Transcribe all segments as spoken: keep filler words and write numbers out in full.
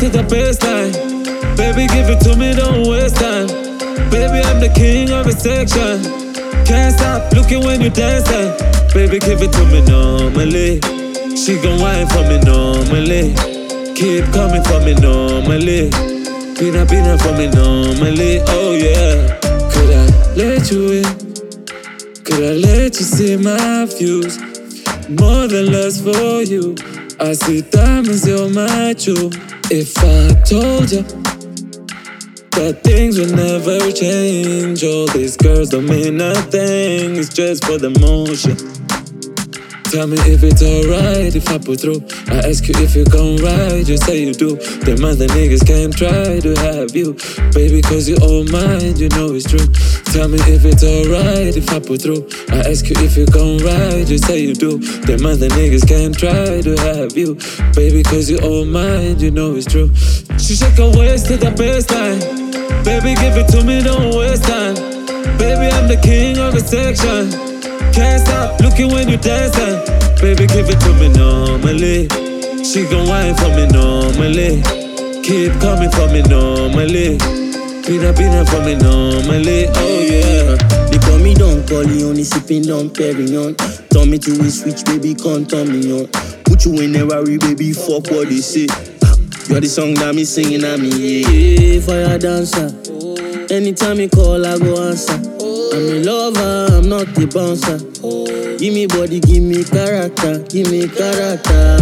to the baseline. Baby, give it to me, don't waste time. Baby, I'm the king of a section. Can't stop looking when you dancing. Baby, give it to me normally. She gon' whine for me normally. Keep coming for me normally. Pina pina for me normally. Oh yeah. Could I let you in? Could I let you see my views? More than lust for you. I see diamonds, you're my jewel. If I told you that things will never change, all these girls don't mean nothing, it's just for the motion. Tell me if it's alright if I put through. I ask you if you gon' ride, you say you do. Them other niggas can't try to have you, baby, cause you all mine, you know it's true. Tell me if it's alright if I put through. I ask you if you gon' ride, you say you do. Them other niggas can't try to have you, baby, cause you all mine, you know it's true. She shake her waist to the baseline. Baby, give it to me, don't waste time. Baby, I'm the king of the section. Can't stop looking when you dancing. Baby, give it to me normally. She gon' whine for me normally. Keep coming for me normally. Pina pina for me normally. Oh yeah. They call me Don Collie, only sipping Dom Perignon. Turn me to a switch, baby, can't turn me on. Put you in a worry, baby, fuck what they say. You're the song that me singing at me, yeah. Yeah, fire dancer. Anytime you call, I go answer. I'm a lover, I'm not a bouncer. Give me body, give me character, give me character.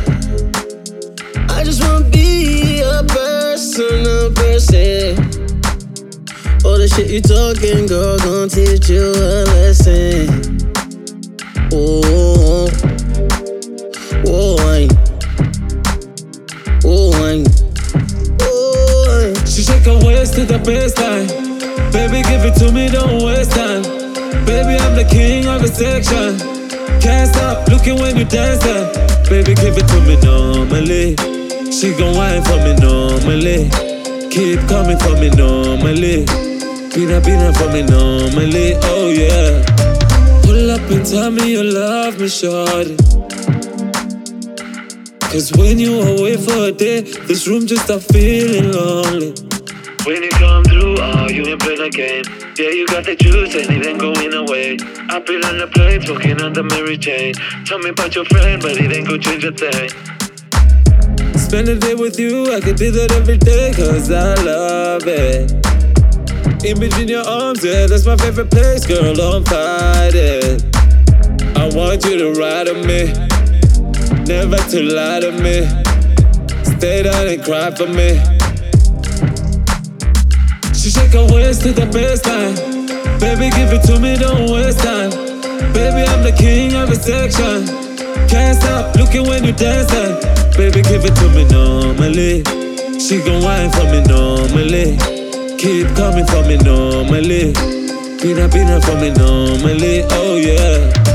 I just wanna be a personal person. All the shit you talking, girl, gon' teach you a lesson. Oh, oh, wine. Oh, wine. Oh, wine. She shake her waist to the baseline. Baby, give it to me, don't waste time. Baby, I'm the king of the section. Can't stop looking when you dancing. Baby, give it to me normally. She gon' whine for me normally. Keep coming for me normally. Pina pina for me normally. Oh yeah. Pull up and tell me you love me, shorty. Cause when you away for a day, this room just start feeling lonely. When you come through, oh, you ain't play the game. Yeah, you got the juice and it ain't going away. I've been on the plane, smoking on the Mary Jane. Tell me about your friend, but it ain't gon' change a thing. Spend a day with you, I could do that every day, cause I love it. In between your arms, yeah, that's my favorite place, girl, don't fight it. I want you to ride on me, never to lie to me. Stay down and cry for me. She shake her waist to the baseline. Baby, give it to me, don't waste time. Baby, I'm the king of the section. Can't stop looking when you dancing. Baby, give it to me normally. She gon' whine for me normally. Keep coming for me normally. Pina pina for me normally. Oh yeah.